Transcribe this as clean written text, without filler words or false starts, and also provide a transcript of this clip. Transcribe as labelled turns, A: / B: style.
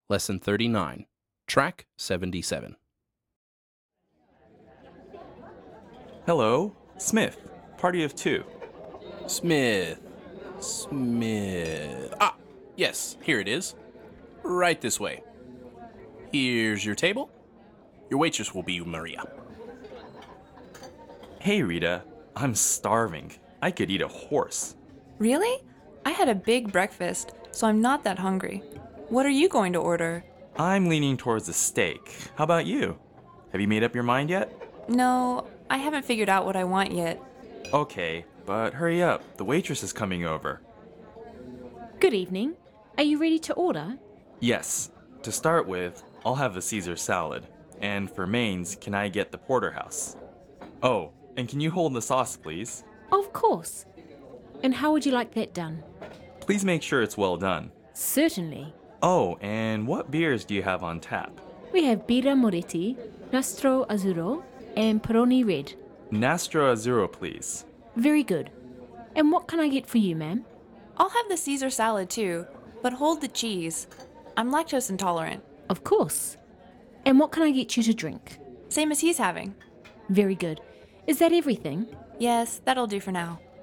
A: Lesson 39, Track 77.
B: Hello, Smith. Party of two.
A: Smith. Ah, yes, here it is. Right this way. Here's your table. Your waitress will be Maria.
B: Hey, Rita. I'm starving. I could eat a horse.
C: Really? I had a big breakfast, so I'm not that hungry. What are you going to order?
B: I'm leaning towards a steak. How about you? Have you made up your mind yet?
C: No, I haven't figured out what I want yet.
B: Okay, but hurry up. The waitress is coming over.
D: Good evening. Are you ready to order?
B: Yes. To start with, I'll have a Caesar salad. And for mains, can I get the porterhouse? Oh, and can you hold the sauce, please?
D: Of course. And how would you like that done?
B: Please make sure it's well done.
D: Certainly.
B: Oh, and what beers do you have on tap?
D: We have Birra Moretti, Nastro Azzurro, and Peroni Red.
B: Nastro Azzurro, please.
D: Very good. And what can I get for you, ma'am?
C: I'll have the Caesar salad too, but hold the cheese. I'm lactose intolerant.
D: Of course. And what can I get you to drink?
C: Same as he's having.
D: Very good. Is that everything?
C: Yes, that'll do for now.